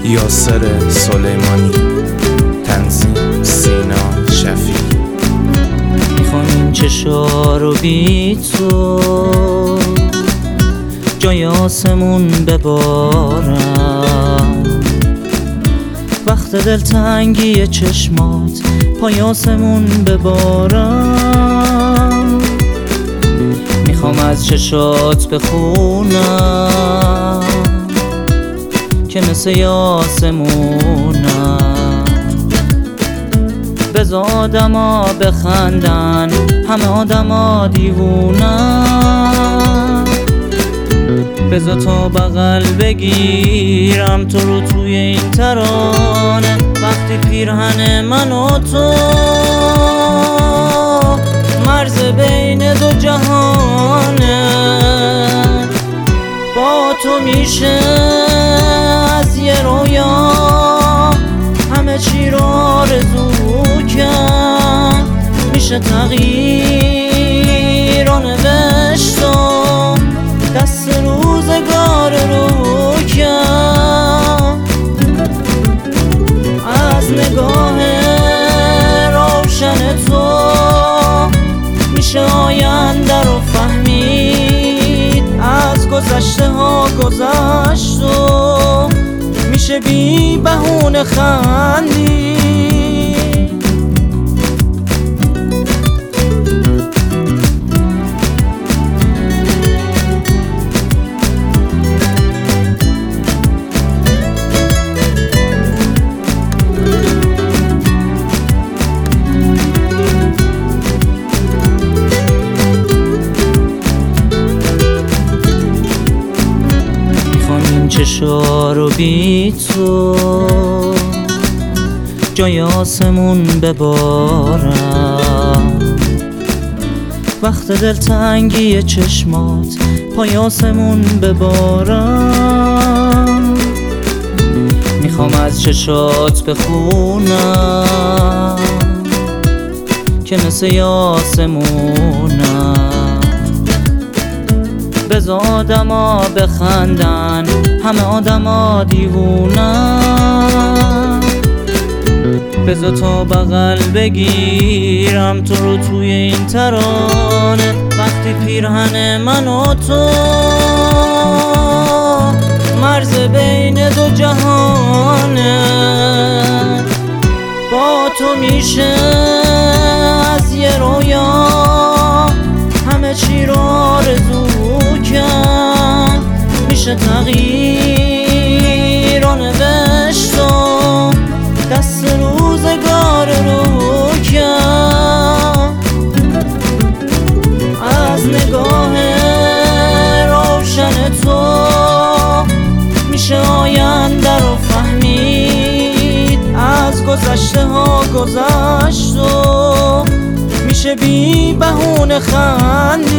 یاسر سلیمانی، تنظیم سینا شفیع. میخوام این چشا رو بی تو جای آسمون ببارم، وقت دلتنگی چشمات پای آسمون ببارم. میخوام از چشات بخونم که مثل آسمونم، بذار آدما بخندن همه آدما دیوونن، بذار تا بغل بگیرم تو رو توی این ترانه. وقتی پیرهن من و تو مرز بین دو جهانه، با تو میشه از یه رویا همه چی رو آرزو کرد، میشه تغییر رو نوشت و دست روزگار رو کرد. از نگاه روشن تو میشه آینده رو فهمید، از گذشته ها گذشت و میشه بی بهونه خندید. چشا رو بی تو جای آسمون ببارم، وقت دلتنگی چشمات پای آسمون ببارم. میخوام از چشات بخونم که مثل آسمونم، بذار آدما بخندن همه آدما دیوونن، بذار تا بغل بگیرم تو رو توی این ترانه. وقتی پیرهن من و تو مرز بین دو جهانه، با تو میشه از یه رویا همه چی رو آرزو کرد، میشه تغییر رو نوشت و دست روزگار رو کرد. از نگاه روشن تو میشه آینده رو فهمید، از گذشته ها گذشت و میشه بی بهونه خندید.